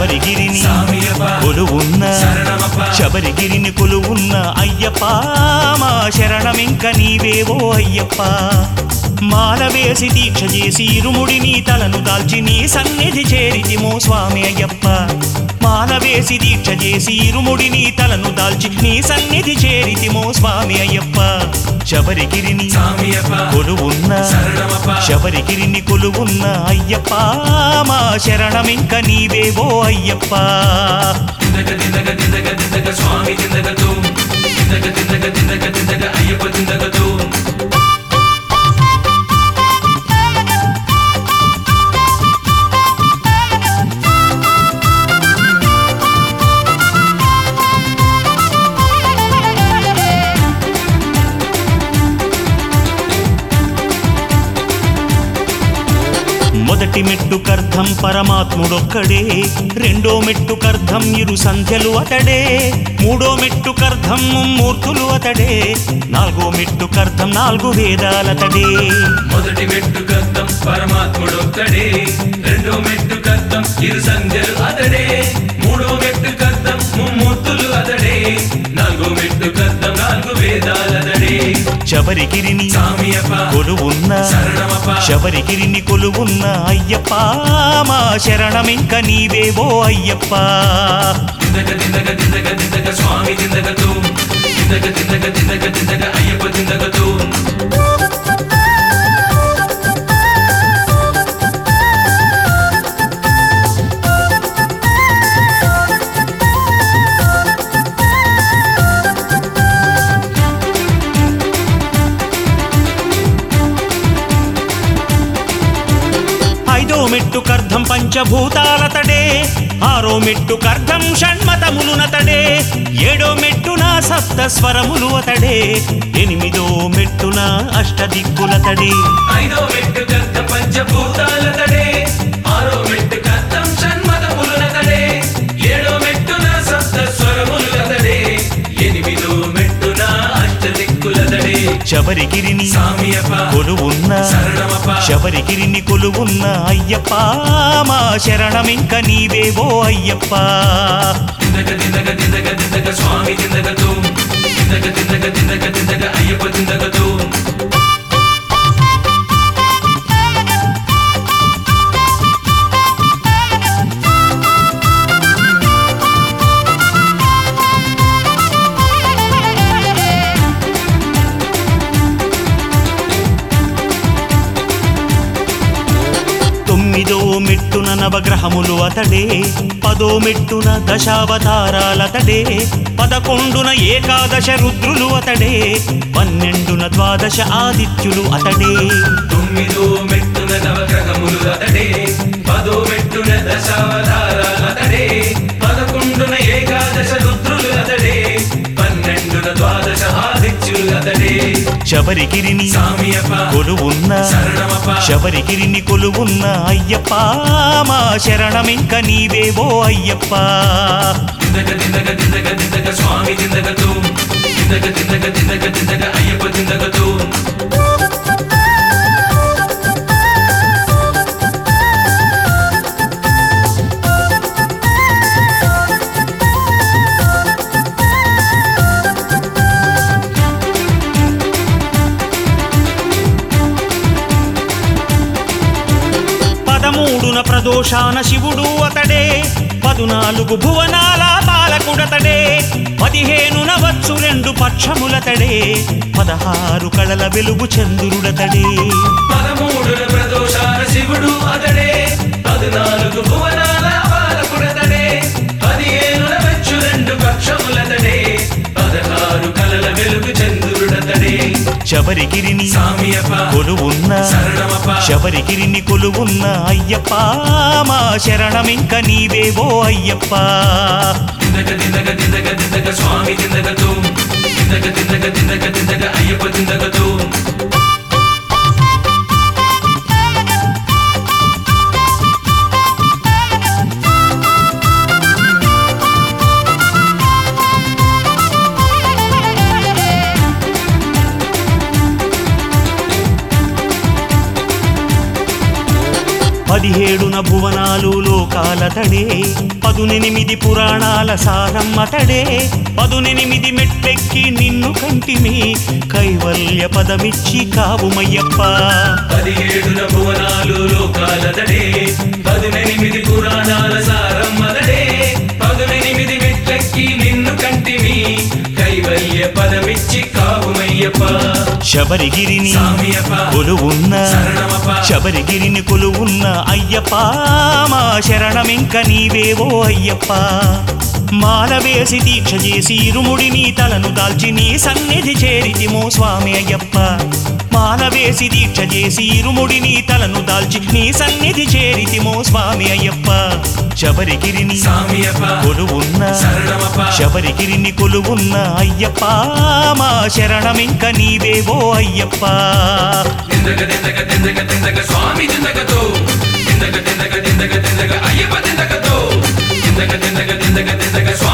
శబరిగిరిని కొలువున్న శబరిగిరిని కొలువున్న అయ్యప్ప మా శరణమింక నీవేవో అయ్యప్ప మాల వేసి దీక్ష చేసి ఇరుముడిని తలను దాల్చి నీ సన్నిధి చేరితిమో స్వామి అయ్యప్ప మాల వేసి దీక్ష చేసి ఇరుముడిని తలను దాల్చి నీ సన్నిధి చేరితిమో స్వామి అయ్యప్ప శబరిగిరిని కొలువున్న శబరిగిరిని కొలువున్న అయ్యప్ప మా శరణమింక నీవేవో అయ్యప్ప స్వామి అయ్యప్ప మొదటి మెట్టుకర్థం పరమాత్ముడొక్కడే రెండో మెట్టుకర్థం ఇరు సంధ్యలు అతడే మూడో మెట్టుకర్థం ముమ్మూర్తులు అతడే నాలుగో మెట్టుకర్థం నాలుగు వేదాలతడే మొదటి మెట్టుకర్థం పరమాత్ముడొక్కడే రెండో మెట్టుకర్థం ఇరు సంధ్యలు అతడే మూడో మెట్టుకర్థం ముమ్మూర్తులు అతడే నాలుగో మెట్టుకర్థం నాలుగు వేదాలతడే శబరిగిరిని కొలువున్న శబరిగిరిని కొలువున్న అయ్యప్ప మా శరణమింక నీవేవో అయ్యప్ప స్వామి అయ్యప్ప ఐదో మెట్టుకర్థం పంచభూతాలతడే ఆరో మెట్టుకర్థం షణ్మతములునతడే ఏడో మెట్టున సప్త స్వరములు అతడే ఎనిమిదో మెట్టున అష్టదిక్కులతడే ఐదో మెట్టుకర్థం పంచభూతాలతడే ఆరో మెట్టుకర్థం షణ్మతములునతడే ఏడో మెట్టున సప్త స్వరములతడే ఎనిమిదో మెట్టున అష్టదిక్కులతడే శబరిగిరిని కొలువున్న శబరిగిరిని కొలువున్న అయ్యప్ప మా శరణమింక నీవేవో అయ్యప్ప స్వామి అయ్యప్ప తొమ్మిదో మెట్టున నవగ్రహములు అతడే పదో మెట్టున దశావతారాలతడే పదకొండున ఏకాదశ రుద్రులు అతడే పన్నెండున ద్వాదశ ఆదిత్యులు అతడే తొమ్మిదో మెట్టున నవగ్రహములు అతడే పదో మెట్టున దశావతారాలతడే పదకొండున ఏకాదశ రుద్రులు అతడే పన్నెండున ద్వాదశ ఆదిత్యులు అతడే శబరిగిరిని కొలువున్న శబరిగిరిని కొలువున్న అయ్యప్ప మా శరణమింక నీవేవో అయ్యప్ప స్వామి అయ్యప్ప పదమూడున ప్రదోషాన శివుడు అతడే 14 భువనాల పాలకుడతడే 15న వచ్చు 2 పక్షములతడే 16 కళల వెలుగు చంద్రుడతడే 13న ప్రదోషాన శివుడు అతడే 14 భువనాల పాలకుడతడే 15న వచ్చు 2 పక్షములతడే 16 కళల వెలుగు చంద్రుడతడే శబరిగిరిని కొలువున్న శబరిగిరిని కొలువున్న అయ్యప్ప మా శరణమింక నీవేవో అయ్యప్ప స్వామి అయ్యప్ప 17 భువనాలు లోకాలతడే 18 పురాణాల సారమ్మతడే 18 మెట్లెక్కి నిన్ను కంటిమి కైవల్య పదమిచ్చి కావుమయ్యప్ప 17 భువనాలు లోకాలతడే 18 పురాణాల సారమ్మతడే 18 మెట్లెక్కి నిన్ను కంటిమి కైవల్య పదమిచ్చి కావుమయ్యప్ప శబరిగిరిని స్వామియప్ప కొలువున్న శరణమప్ప శబరిగిరిని కొలువున్న అయ్యప్ప మా శరణమింక నీవేవో అయ్యప్ప మాల వేసి దీక్ష చేసి ఇరుముడిని తలను దాల్చి నీ సన్నిధి చేరితిమో స్వామి అయ్యప్ప మాల వేసి దీక్ష చేసి ఇరుముడిని తలను దాల్చి నీ సన్నిధి చేరితిమో స్వామి అయ్యప్ప శబరిగిరిని స్వామియప్ప కొలువున్న శరణమప్ప శబరిగిరిని కొలువున్న అయ్యప్ప మా శరణమింక నీవేవో అయ్యప్ప దిందగ దిందగ దిందగ దిందగ స్వామి దిందగతో దిందగ దిందగ దిందగ దిందగ అయ్యప్ప దిందగతో దిందగ దిందగ దిందగ దిందగ